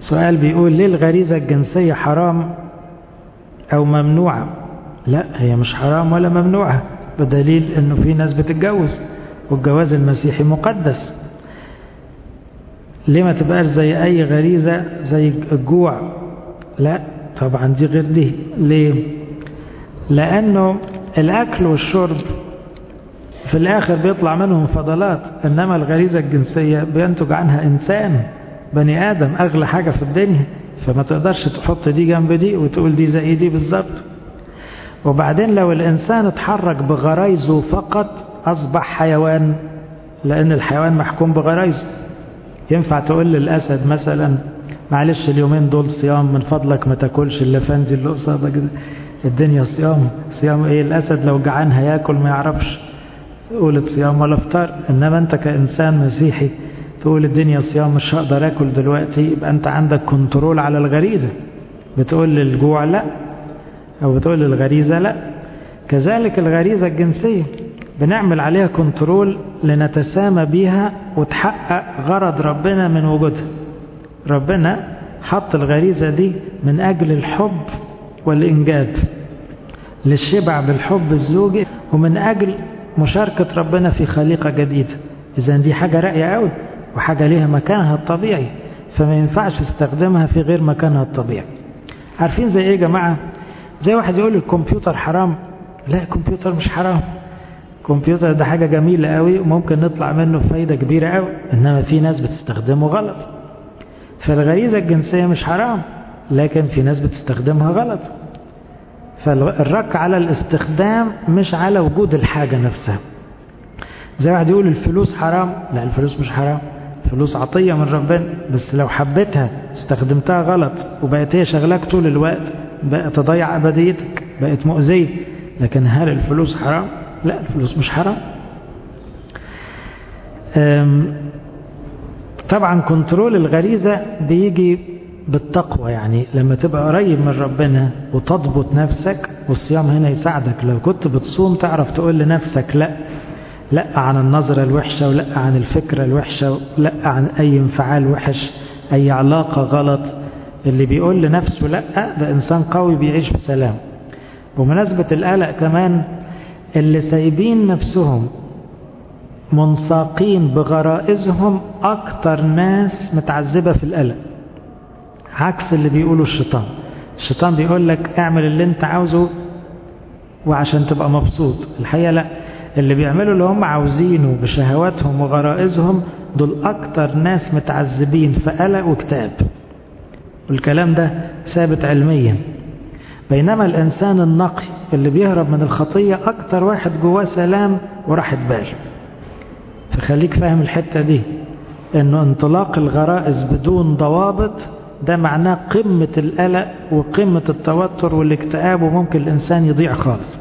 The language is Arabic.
سؤال بيقول ليه الغريزة الجنسية حرام أو ممنوعة؟ لا، هي مش حرام ولا ممنوعة، بدليل أنه في ناس بتتجوز والجواز المسيحي مقدس. ليه ما تبقاش زي أي غريزة زي الجوع؟ لا طبعا دي غير دي. ليه؟ لأنه الأكل والشرب في الآخر بيطلع منهم فضلات، إنما الغريزة الجنسية بينتج عنها إنسان بني آدم، أغلى حاجة في الدنيا، فما تقدرش تحط دي جنب دي وتقول دي زي دي بالظبط. وبعدين لو الإنسان اتحرك بغرايزه فقط أصبح حيوان، لأن الحيوان محكوم بغرايزه. ينفع تقول للأسد مثلا معلش اليومين دول صيام، من فضلك ما تاكلش اللفندي اللي قصادك ده، الدنيا صيام. صيام ايه؟ الأسد لو جعان هياكل ما يعرفش يقول صيام ولا افطار. إنما أنت كإنسان مسيحي تقول الدنيا صيام، مش هقدر أكل دلوقتي، يبقى أنت عندك كنترول على الغريزة، بتقول للجوع لا، أو بتقول للغريزة لا. كذلك الغريزة الجنسية بنعمل عليها كنترول لنتسامى بيها وتحقق غرض ربنا من وجودها. ربنا حط الغريزة دي من أجل الحب والإنجاب، للشبع بالحب الزوجي، ومن أجل مشاركة ربنا في خليقة جديدة. إذن دي حاجة راقية قوي وحاجة ليها مكانها الطبيعي، فما ينفعش تستخدمها في غير مكانها الطبيعي. عارفين زي ايه يا جماعة؟ زي واحد يقول الكمبيوتر حرام. لا، الكمبيوتر مش حرام. الكمبيوتر ده حاجة جميلة قوي وممكن نطلع منه فايدة كبيرة قوي، إنما في ناس بتستخدمه غلط. فالغريزة الجنسية مش حرام، لكن في ناس بتستخدمها غلط. فالرك على الاستخدام مش على وجود الحاجة نفسها. زي واحد يقول الفلوس حرام. لا، الفلوس مش حرام، الفلوس عطية من ربنا، بس لو حبيتها استخدمتها غلط وبقت هي شغلك طول الوقت بقت تضيع أبديتك، بقت مؤذية. لكن هل الفلوس حرام؟ لا، الفلوس مش حرام. طبعا كنترول الغريزة بيجي بالتقوى، يعني لما تبقى قريب من ربنا وتضبط نفسك. والصيام هنا يساعدك، لو كنت بتصوم تعرف تقول لنفسك لا، لا عن النظرة الوحشة، ولا عن الفكرة الوحشة، لا عن أي انفعال وحش، أي علاقة غلط. اللي بيقول لنفسه لا ده إنسان قوي بيعيش بسلام. بمناسبة القلق كمان، اللي سايبين نفسهم منساقين بغرائزهم أكتر ناس متعذبة في القلق، عكس اللي بيقوله الشيطان. الشيطان بيقول لك اعمل اللي انت عاوزه وعشان تبقى مبسوط. الحقيقة لا، اللي بيعملوا اللي هم عاوزينه بشهواتهم وغرائزهم دول أكتر ناس متعذبين في قلق واكتئاب، والكلام ده ثابت علميا. بينما الإنسان النقي اللي بيهرب من الخطية أكتر واحد جواه سلام وراحة بال. فخليك فاهم الحتة دي، إنه انطلاق الغرائز بدون ضوابط ده معناه قمة القلق وقمة التوتر والاكتئاب، وممكن الإنسان يضيع خالص.